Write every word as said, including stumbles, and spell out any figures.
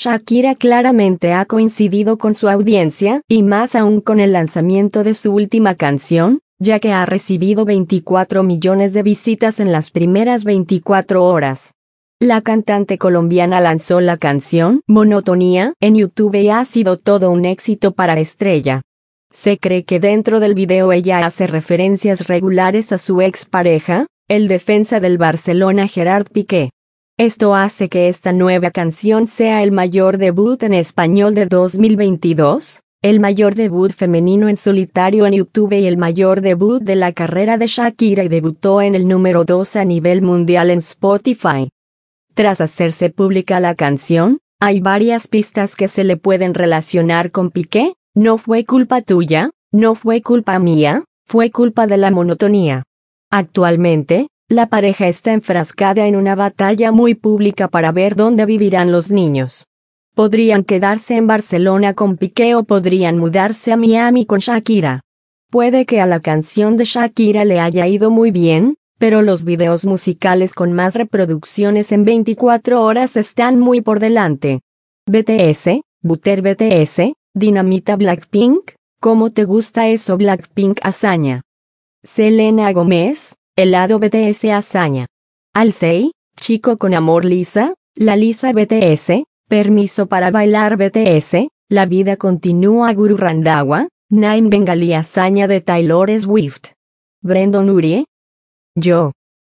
Shakira claramente ha coincidido con su audiencia, y más aún con el lanzamiento de su última canción, ya que ha recibido veinticuatro millones de visitas en las primeras veinticuatro horas. La cantante colombiana lanzó la canción Monotonía en YouTube y ha sido todo un éxito para la estrella. Se cree que dentro del video ella hace referencias regulares a su expareja, el defensa del Barcelona Gerard Piqué. Esto hace que esta nueva canción sea el mayor debut en español de dos mil veintidós, el mayor debut femenino en solitario en YouTube y el mayor debut de la carrera de Shakira, y debutó en el número dos a nivel mundial en Spotify. Tras hacerse pública la canción, hay varias pistas que se le pueden relacionar con Piqué. No fue culpa tuya, no fue culpa mía, fue culpa de la monotonía. Actualmente, la pareja está enfrascada en una batalla muy pública para ver dónde vivirán los niños. Podrían quedarse en Barcelona con Piqué o podrían mudarse a Miami con Shakira. Puede que a la canción de Shakira le haya ido muy bien, pero los videos musicales con más reproducciones en veinticuatro horas están muy por delante. B T S, Butter B T S, Dinamita Blackpink, ¿cómo te gusta eso Blackpink hazaña? Selena Gómez, helado B T S hazaña. Halsey, chico con amor Lisa, la Lisa B T S, permiso para bailar B T S, la vida continúa Guru Randhawa, Naim Bengali hazaña de Taylor Swift. Brendon Urie. Yo.